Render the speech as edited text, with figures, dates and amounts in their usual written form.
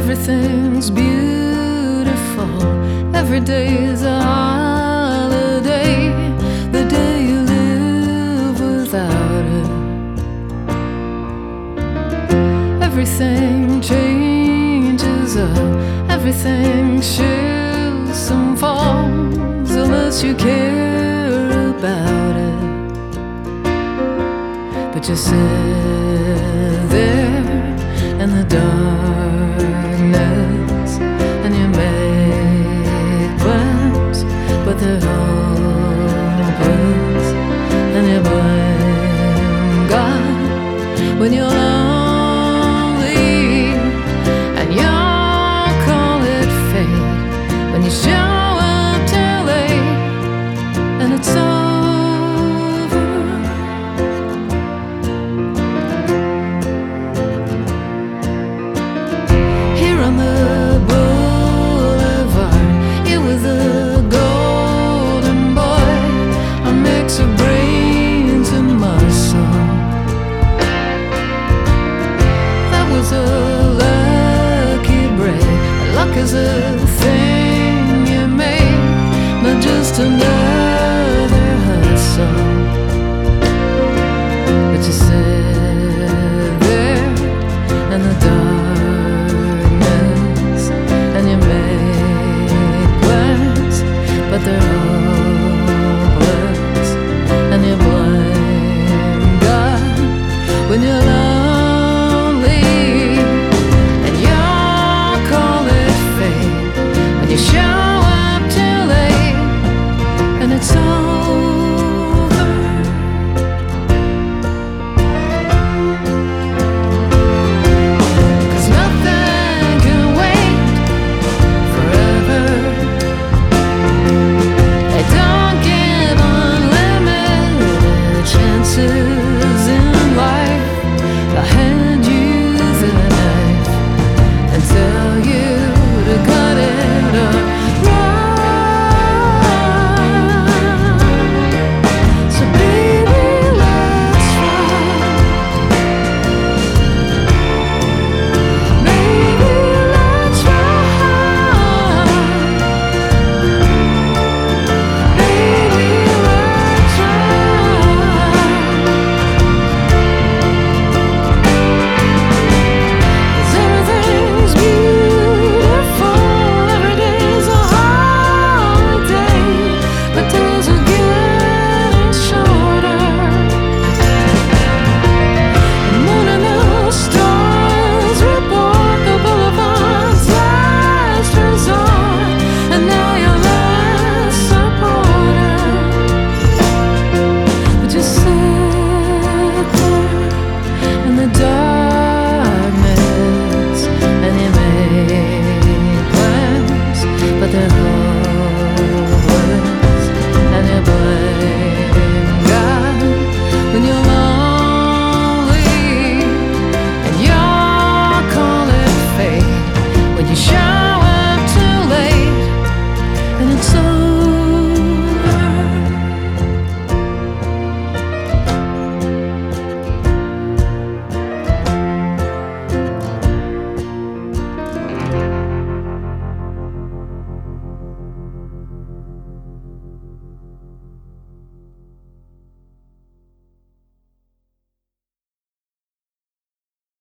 Everything's beautiful. Every day is a holiday. The day you live without it. Everything changes up. Everything shifts and falls unless you care about it. But you sit there in the darkness and you make plans, but they're hopeless. And you blame God when you're lonely, and you call it fate when you show up too late and it's over. On the boulevard, it was a golden boy, a mix of brains and muscle. That was a lucky break. Luck is a thing you make, not just another hustle. But you sit there in the dark